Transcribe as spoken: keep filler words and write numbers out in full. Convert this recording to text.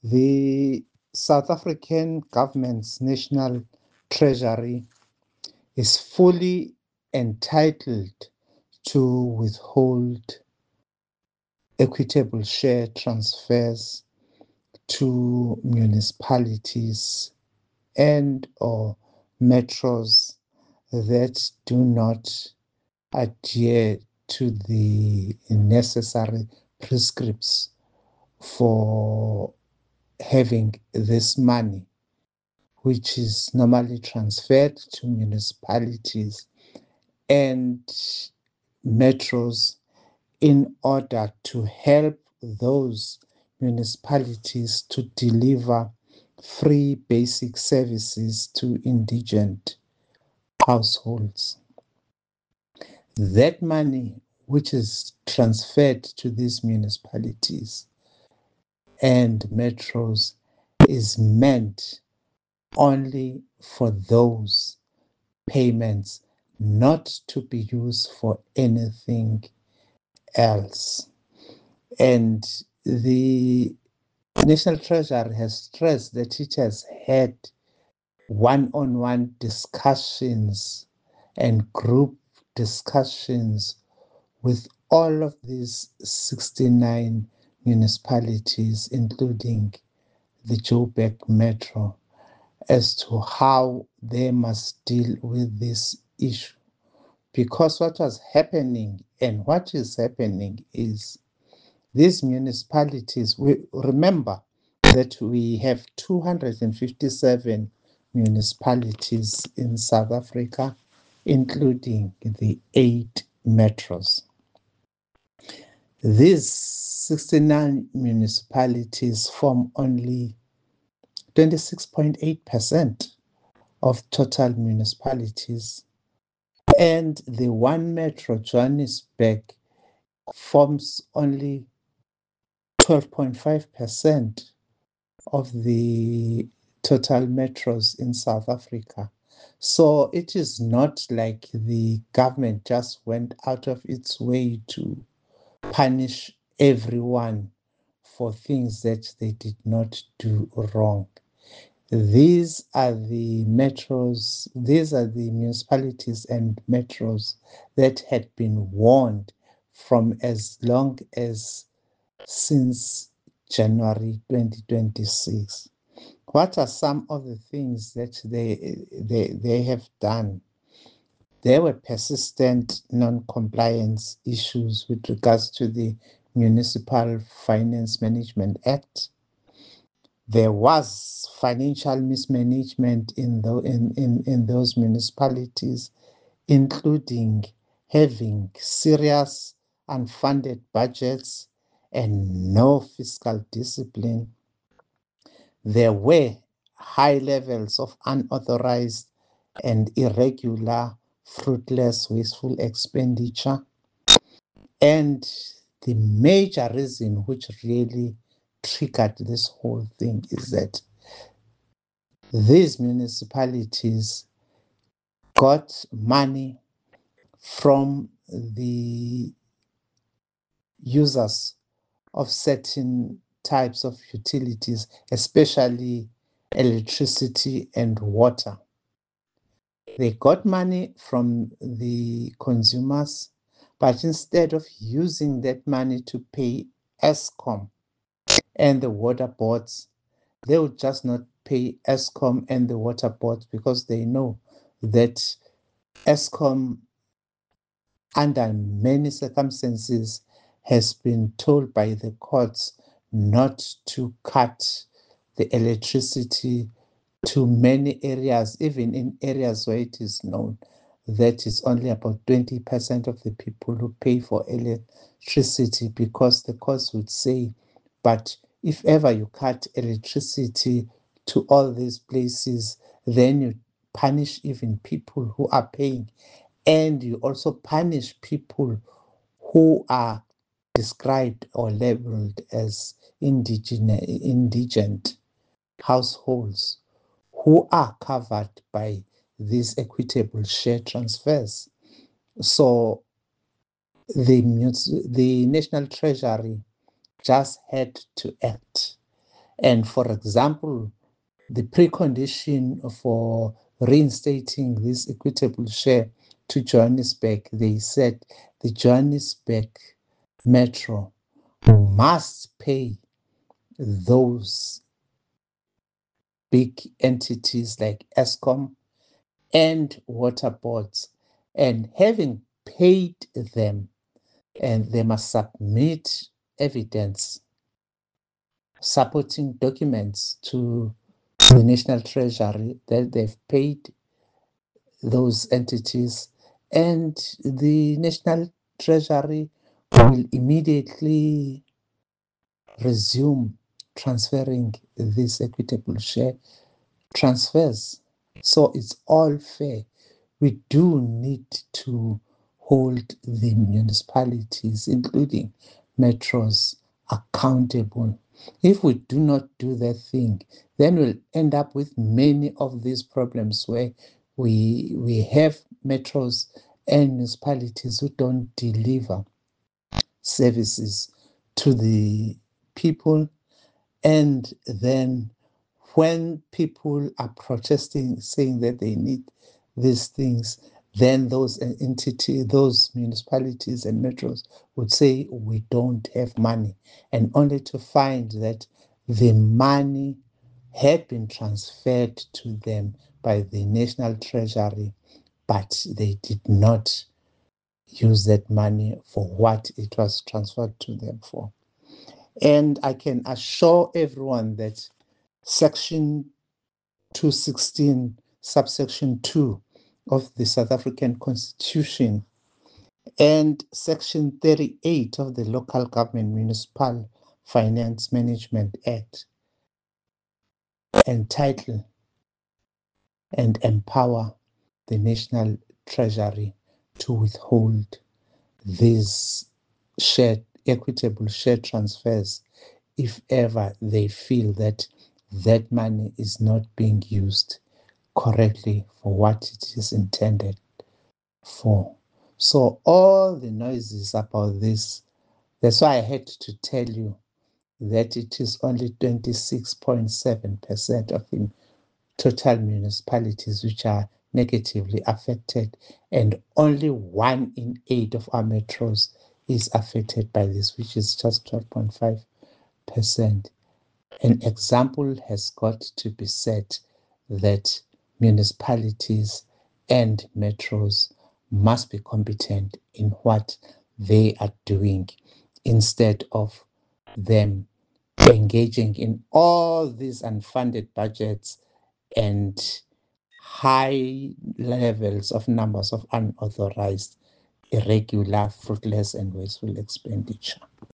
The South African government's national treasury is fully entitled to withhold equitable share transfers to municipalities and or metros that do not adhere to the necessary prescripts for having this money, which is normally transferred to municipalities and metros in order to help those municipalities to deliver free basic services to indigent households. That money, which is transferred to these municipalities and metros, is meant only for those payments, not to be used for anything else. And the National Treasury has stressed that it has had one-on-one discussions and group discussions with all of these sixty-nine municipalities, including the Joburg Metro, as to how they must deal with this issue. Because what was happening and what is happening is these municipalities, we remember that we have two hundred fifty-seven municipalities in South Africa, including the eight metros. These sixty-nine municipalities form only twenty-six point eight percent of total municipalities, and the one metro, Johannesburg, forms only twelve point five percent of the total metros in South Africa. So it is not like the government just went out of its way to punish everyone for things that they did not do wrong. These are the metros, these are the municipalities and metros that had been warned from as long as since January twenty twenty-six. What are some of the things that they, they, they have done? There were persistent non-compliance issues with regards to the Municipal Finance Management Act. There was financial mismanagement in, the, in, in, in those municipalities, including having serious unfunded budgets and no fiscal discipline. There were high levels of unauthorized and irregular, fruitless, wasteful expenditure. And the major reason which really triggered this whole thing is that these municipalities got money from the users of certain types of utilities, especially electricity and water. They got money from the consumers, but instead of using that money to pay Eskom and the water boards, they would just not pay Eskom and the water boards because they know that Eskom, under many circumstances, has been told by the courts not to cut the electricity to many areas, even in areas where it is known that it's only about twenty percent of the people who pay for electricity, because the courts would say, but if ever you cut electricity to all these places, then you punish even people who are paying, and you also punish people who are described or labeled as indigent, indigent households who are covered by these equitable share transfers. So the, the National Treasury just had to act. And for example, the precondition for reinstating this equitable share to Johannesburg, they said the Johannesburg Metro must pay those big entities like Eskom and water boards, and having paid them, and they must submit evidence, supporting documents to the National Treasury that they've paid those entities, and the National Treasury will immediately resume transferring this equitable share transfers. So it's all fair. We do need to hold the municipalities, including metros, accountable. If we do not do that thing, then we'll end up with many of these problems where we we have metros and municipalities who don't deliver services to the people, and then when people are protesting, saying that they need these things, then those entity, those municipalities and metros would say we don't have money, and only to find that the money had been transferred to them by the National Treasury, but they did not use that money for what it was transferred to them for. And I can assure everyone that Section two sixteen, subsection two of the South African Constitution and Section thirty-eight of the Local Government Municipal Finance Management Act entitle and empower the National Treasury to withhold these share, equitable share transfers if ever they feel that that money is not being used correctly for what it is intended for. So all the noises about this, that's why I had to tell you that it is only twenty-six point seven percent of the total municipalities which are negatively affected, and only one in eight of our metros is affected by this, which is just twelve point five percent. An example has got to be set that municipalities and metros must be competent in what they are doing, instead of them engaging in all these unfunded budgets and high levels of numbers of unauthorized, irregular, fruitless, and wasteful expenditure.